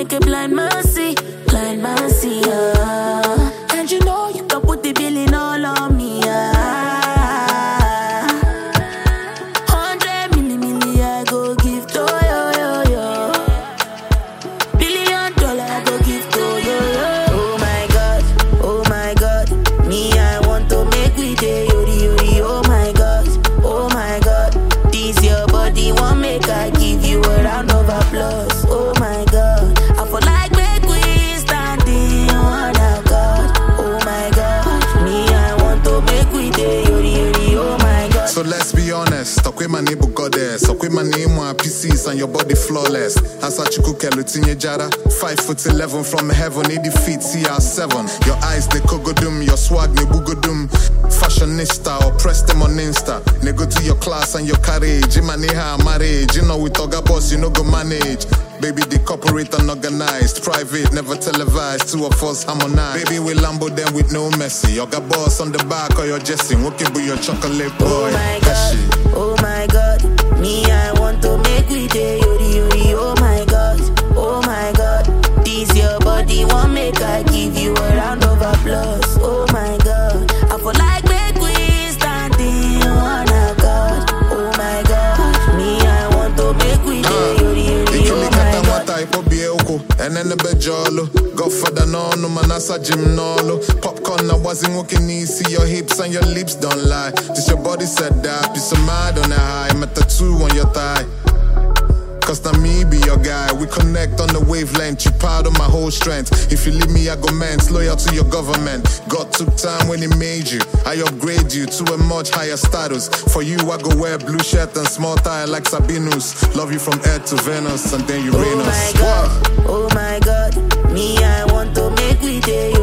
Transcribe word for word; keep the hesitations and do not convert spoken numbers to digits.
make a blind man see, blind man see, yeah. And you know you can put the billing all on me, yeah. Hundred milli milli I go give to yo yo yo. Billion dollar I go give to yo yo. Oh my God, oh my God, me I want to make we day yori yori. Oh my God, oh my God, this your body won't make I give you a round of applause. Oh my God, I feel like make we standing on a God. Oh my God, me I want to make we day yori yori. Oh my God. So let's be honest, talk with my neighbor goddess, talk with my name on P Cs and your body flawless. Asachuku Lutinye Jara, five foot eleven from heaven, eighty feet, C R seven. Your eyes they kogodum, your swag ne bugodum. Fashionista or press them on Insta. They go to your class and your carriage. Imaneha marriage, you know we talk about boss, you know go manage. Baby, the corporate and organized, private, never televised. Two of us harmonize. Baby, we Lambo them with no messy. You got boss on the back or your Jesse. Walking with your chocolate boy. Oh my God, oh my God, me I want to make we day yori yori. Oh my God, oh my God, this your body won't make I give you a round of applause. Oh my God, I feel like make we standing on a God. Oh my God, me I want to make we day yori yori. Oh my God. And then the bejolo, Godfather no no manasa gym no. Popcorn I wasn't walking easy, your hips and your lips don't lie. Just your body said that, piece of mind on the high, met a tattoo on your thigh. Cause now me be your guy, we connect on the wavelength, you part of my whole strength. If you leave me, I go men's loyal to your government. God took time when he made you, I upgrade you to a much higher status. For you, I go wear blue shirt and small tie like Sabinus. Love you from Earth to Venus and then Uranus. Oh my God, oh my God, me I want to make we day